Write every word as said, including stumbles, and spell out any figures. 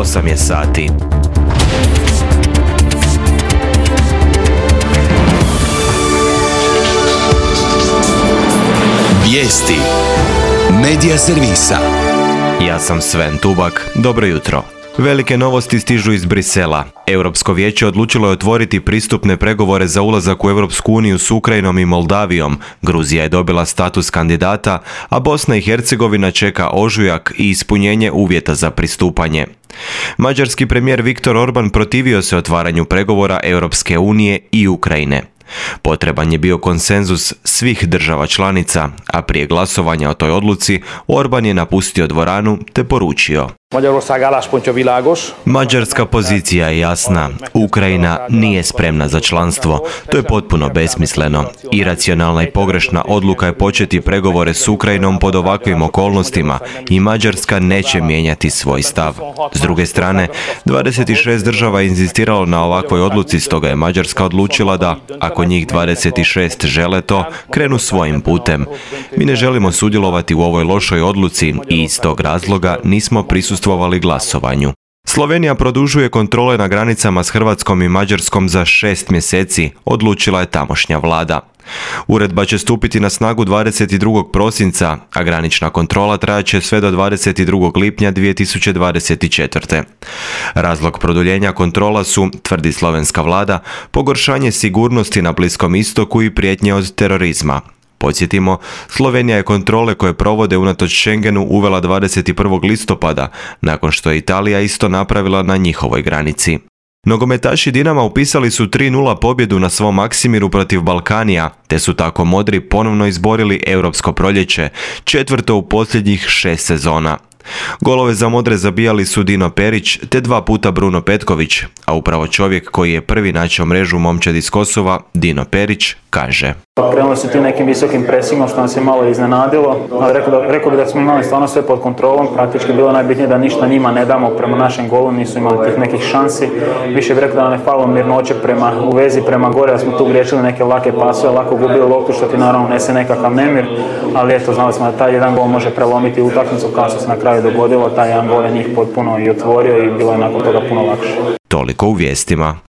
osam je sati. Vijesti Medija servisa. Ja sam Sven Tubak, dobro jutro. Velike novosti stižu iz Brisela. Europsko vijeće odlučilo je otvoriti pristupne pregovore za ulazak u Europsku uniju s Ukrajinom i Moldavijom. Gruzija je dobila status kandidata, a Bosna i Hercegovina čeka ožujak i ispunjenje uvjeta za pristupanje. Mađarski premijer Viktor Orban protivio se otvaranju pregovora Europske unije i Ukrajine. Potreban je bio konsenzus svih država članica, a prije glasovanja o toj odluci Orban je napustio dvoranu te poručio: Mađarska pozicija je jasna. Ukrajina nije spremna za članstvo. To je potpuno besmisleno. Iracionalna i pogrešna odluka je početi pregovore s Ukrajinom pod ovakvim okolnostima i Mađarska neće mijenjati svoj stav. S druge strane, dvadeset šest država je inzistiralo na ovakvoj odluci, stoga je Mađarska odlučila da, ako njih dvadeset šest žele to, krenu svojim putem. Mi ne želimo sudjelovati u ovoj lošoj odluci i iz tog razloga nismo prisustvovali glasovanju. Slovenija produžuje kontrole na granicama s Hrvatskom i Mađarskom za šest mjeseci, odlučila je tamošnja vlada. Uredba će stupiti na snagu dvadeset drugog prosinca, a granična kontrola trajaće sve do dvadeset drugog lipnja dvije tisuće dvadeset četvrte. Razlog produljenja kontrola su, tvrdi slovenska vlada, pogoršanje sigurnosti na Bliskom istoku i prijetnje od terorizma. Podsjetimo, Slovenija je kontrole koje provode unatoč Schengenu uvela dvadeset prvog listopada, nakon što je Italija isto napravila na njihovoj granici. Nogometaši Dinama upisali su tri nula pobjedu na svom Maksimiru protiv Balkanija, te su tako modri ponovno izborili europsko proljeće, četvrto u posljednjih šest sezona. Golove za modre zabijali su Dino Perić te dva puta Bruno Petković, a upravo čovjek koji je prvi načeo mrežu momčadi iz Kosova, Dino Perić, kaže: Krenuli su ti nekim visokim presingom što nas je malo iznenadilo, ali rekao, da, rekao bi da smo imali stvarno sve pod kontrolom, praktički bilo najbitnije da ništa njima ne damo prema našem golu, nisu imali tih nekih šansi, više bi rekao da nam je falilo mirnoće prema, u vezi prema gore, da smo tu griješili neke lake pasove, lako gubili loptu što ti naravno nese nekakav nemir, ali eto, znali smo da taj jedan gol može prelomiti utakmicu, kao što se na kraju dogodilo, taj jedan gol je njih potpuno i otvorio i bilo je nakon toga puno lakše. Toliko u vijestima.